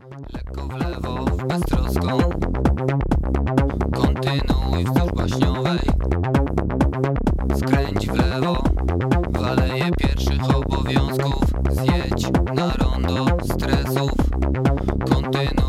Lekko w lewo, w beztroską. Kontynuuj wzdłuż baśniowej. Skręć w lewo, w aleję pierwszych obowiązków. Zjedź na rondo stresów. Kontynuuj